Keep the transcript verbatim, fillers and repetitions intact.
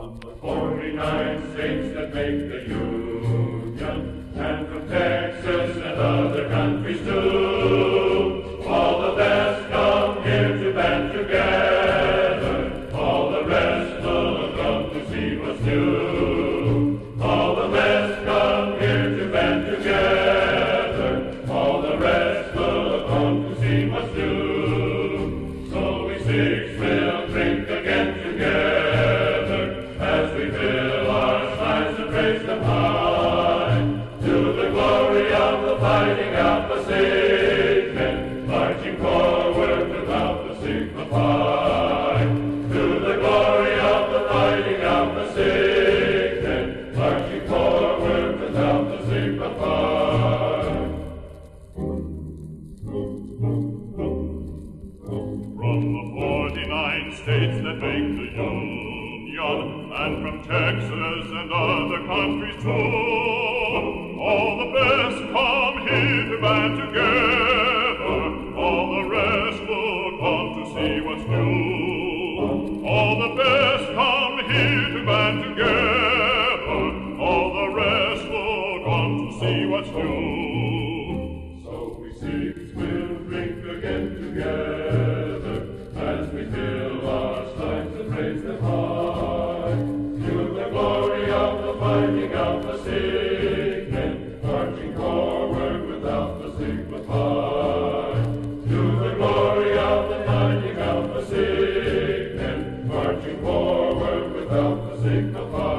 Forty-nine states that make the Union, and from Texas and other countries too, all the best come here to band together. All the rest will come to see what's new. All the best come here to band together. All the rest will come to see what's new. So we six will drink again together as we fill our steins and raise them high to the glory of the fighting Alpha Sig men, marching forward without the Sigma Pi. To the glory of the fighting Alpha Sig men, marching forward without the Sigma Pi. From the forty-nine states that make the Union, and from Texas and other countries too, all the best come here to band together. All the rest will come to see what's new. All the best come here to band together. All the rest will come to see what's new. So we six will drink again together as we fill our steins and raise them high to the glory of the fighting Alpha Sig men, marching forward without the Sigma Pi. To the glory of the fighting Alpha Sig men, marching forward without the Sigma Pi.